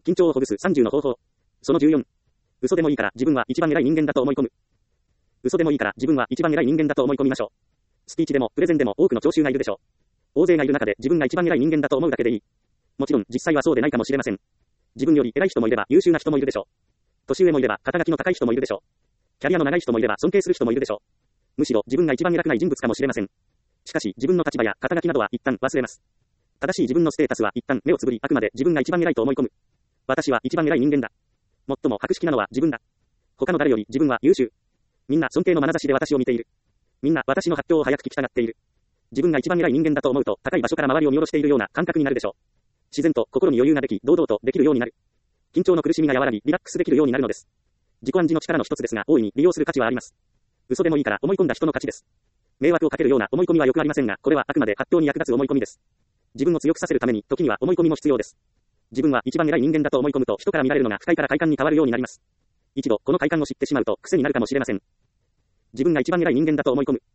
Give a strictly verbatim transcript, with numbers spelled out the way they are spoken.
緊張をほぐすさんじゅうの方法。そのじゅうよん。嘘でもいいから自分は一番偉い人間だと思い込む。嘘でもいいから自分は一番偉い人間だと思い込みましょう。スピーチでもプレゼンでも多くの聴衆がいるでしょう。大勢がいる中で自分が一番偉い人間だと思うだけでいい。もちろん実際はそうでないかもしれません。自分より偉い人もいれば優秀な人もいるでしょう。年上もいれば肩書きの高い人もいるでしょう。キャリアの長い人もいれば尊敬する人もいるでしょう。むしろ自分が一番偉くない人物かもしれません。しかし自分の立場や肩書きなどは一旦忘れます。正しい自分のステータスは一旦目をつぶり、あくまで自分が一番偉いと思い込む。私は一番偉い人間だ。最も博識なのは自分だ。他の誰より自分は優秀。みんな尊敬の眼差しで私を見ている。みんな私の発表を早く聞きたがっている。自分が一番偉い人間だと思うと高い場所から周りを見下ろしているような感覚になるでしょう。自然と心に余裕ができ、堂々とできるようになる。緊張の苦しみが和らぎ、リラックスできるようになるのです。自己暗示の力の一つですが、大いに利用する価値はあります。嘘でもいいから思い込んだ人の勝ちです。迷惑をかけるような思い込みはよくありませんが、これはあくまで発表に役立つ思い込みです。自分を強くさせるために、時には思い込みも必要です。自分は一番偉い人間だと思い込むと、人から見られるのが不快から快感に変わるようになります。一度、この快感を知ってしまうと、癖になるかもしれません。自分が一番偉い人間だと思い込む。